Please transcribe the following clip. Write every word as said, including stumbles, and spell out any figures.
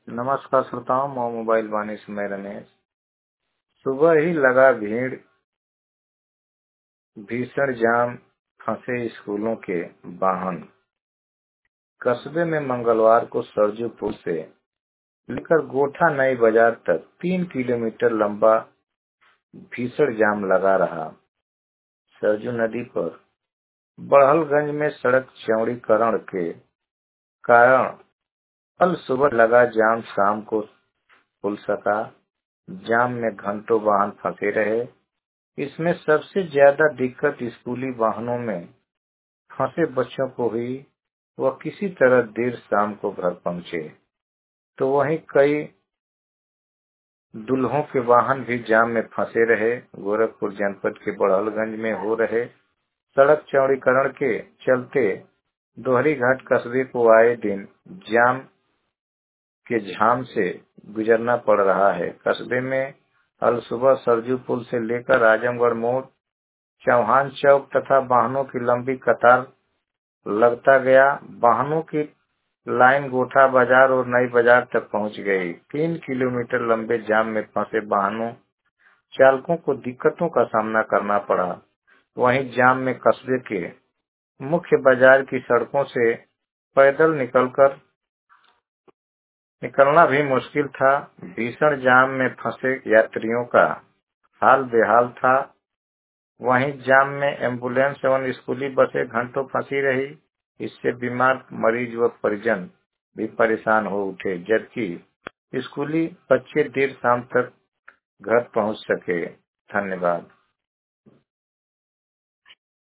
नमस्कार श्रोताओं, मैं मोबाइल वाणी से मैं रमेश। सुबह ही लगा भीड़, भीषण जाम, फंसे स्कूलों के वाहन। कस्बे में मंगलवार को सरजू पुल से लेकर गोठा नई बाजार तक तीन किलोमीटर लंबा भीषण जाम लगा रहा। सरजू नदी पर बड़हलगंज में सड़क चौड़ीकरण के कारण कल सुबह लगा जाम शाम को खुल सका। जाम में घंटों वाहन फंसे रहे। इसमें सबसे ज्यादा दिक्कत स्कूली वाहनों में फंसे बच्चों को हुई। वह किसी तरह देर शाम को घर पहुंचे, तो वहीं कई दूल्हों के वाहन भी जाम में फंसे रहे। गोरखपुर जनपद के बड़हलगंज में हो रहे सड़क चौड़ीकरण के चलते दोहरी घाट कस्बे को आए दिन जाम के झाम से गुजरना पड़ रहा है। कस्बे में कल सुबह सरजू पुल से लेकर आजमगढ़ मोड़, चौहान चौक तथा वाहनों की लंबी कतार लगता गया। वाहनों की लाइन गोठा बाजार और नई बाजार तक पहुंच गई। तीन किलोमीटर लंबे जाम में फंसे वाहनों चालकों को दिक्कतों का सामना करना पड़ा। वहीं जाम में कस्बे के मुख्य बाजार की सड़कों से पैदल निकलकर निकलना भी मुश्किल था। भीषण जाम में फंसे यात्रियों का हाल बेहाल था। वहीं जाम में एम्बुलेंस एवं स्कूली बसें घंटों फंसी रही। इससे बीमार मरीज व परिजन भी परेशान हो उठे, जबकि स्कूली बच्चे देर शाम तक घर पहुंच सके। धन्यवाद।